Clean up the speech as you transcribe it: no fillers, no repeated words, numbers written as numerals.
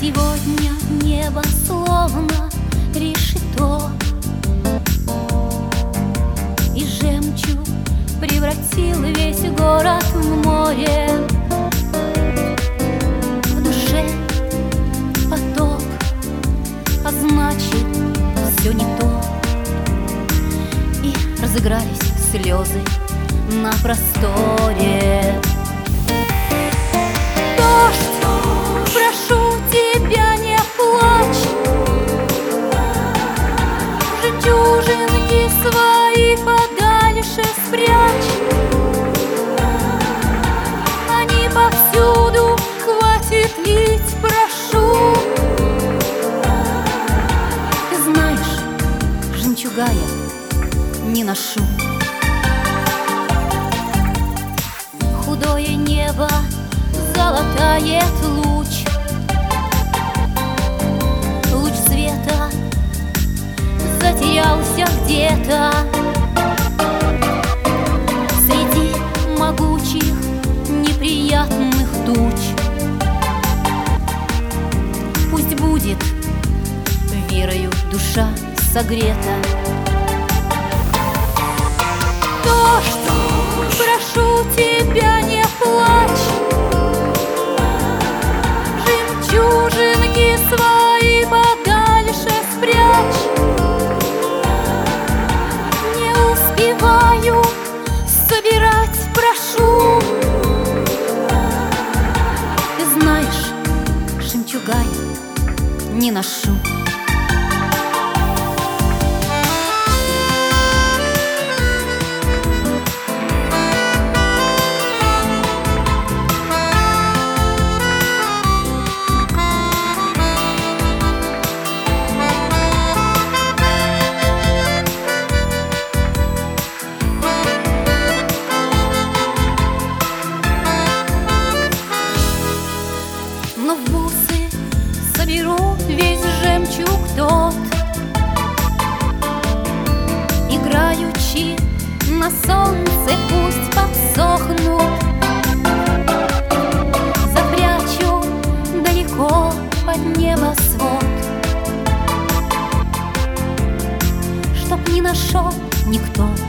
Сегодня небо словно решето, и жемчуг превратил весь город в море. В душе поток, а значит, все не то. И разыгрались слезы на просторе. Дождь, прошу тебя, не плачь, жемчужинки свои подальше спрячь. Они повсюду, хватит лить, прошу. Ты знаешь, жемчуга я не ношу. Худое небо золотает луч, луч света затерялся где-то среди могучих неприятных туч. Пусть будет верою душа согрета. Дождь, прошу тебя, не плачь, жемчужинки свои подальше спрячь. Не успеваю собирать, прошу. Ты знаешь, жемчуга я не ношу. Но в бусы соберу весь жемчуг тот, играючи на солнце пусть подсохнут. Запрячу далеко под небосвод, чтоб не нашел никто